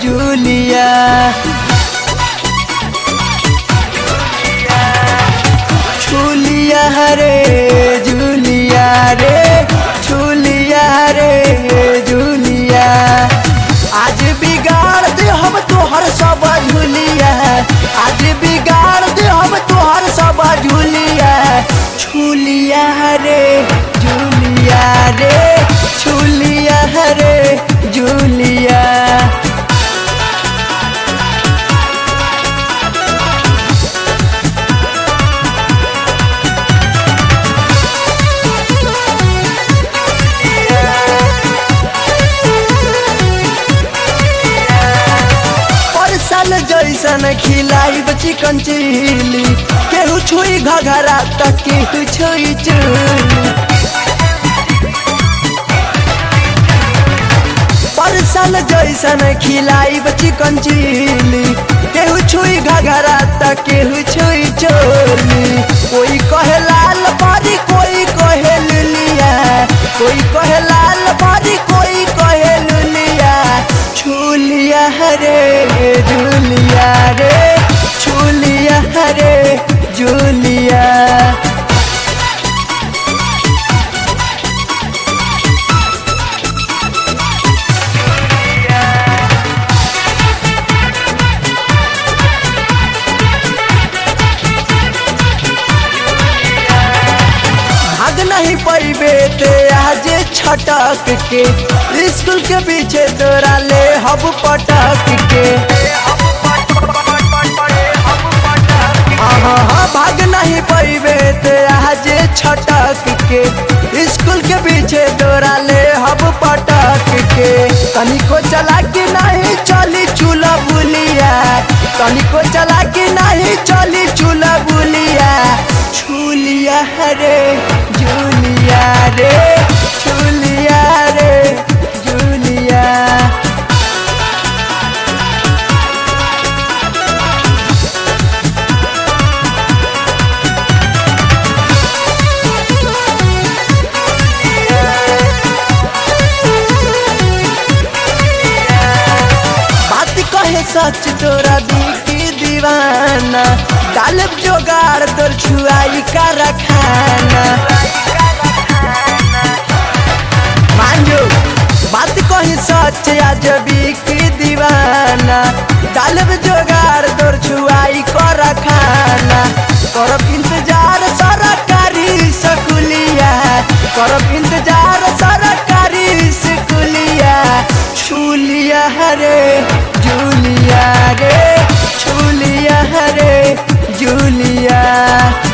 Julia. छूलिया रे Julia रे, छूलिया रे जूलिया। आज बिगाड़ दे हम तोहर सब झूलिया, आज बिगाड़ दे हम तोहर सब झूलिया। छूलिया रे जूलिया रे, छूलिया रे जूलिया। जैसन खिलाई चिकन चिली, केहू छुई घघरा तक केहू छुई चूली। परसल जैसन खिलाई चिकन चिली, केहू छुई घघरा तक केहू छुई चोली। कोई कहे लाल बारी कोई कहे लुलिया, कोई कहे लाल बारी कोई कहे लुलिया। छूलिया रे जूलिया रे, छूलिया रे जूलिया। भाग नहीं पैबे ते आज छटक के, स्कूल के पीछे तोरा ले हब पटक के। हाँ भाग नहीं पैबे ते आज छटक के, स्कूल के पीछे तोरा ले हब पटक के। तनिको चला के नहीं चली चूल्हा बुलिया, तनिको चला के नहीं चली चूल्हा बुलिया। छूलिया रे जूलिया रे, छूलिया रे जूलिया। बात कहे सच तोरा दिखी दीवाना, डालब जोगाड़ तोर छुआई का रखाना। मांझो बात कही सच आज बिकी दीवाना, डालब जोगाड़ तोर छुआई का रखाना। करब इंतजार सरकारी स्कूलिया, करब इंतजार सरकारी स्कूलिया। छूलिया रे जूलिया रे, छूलिया रे जूलिया।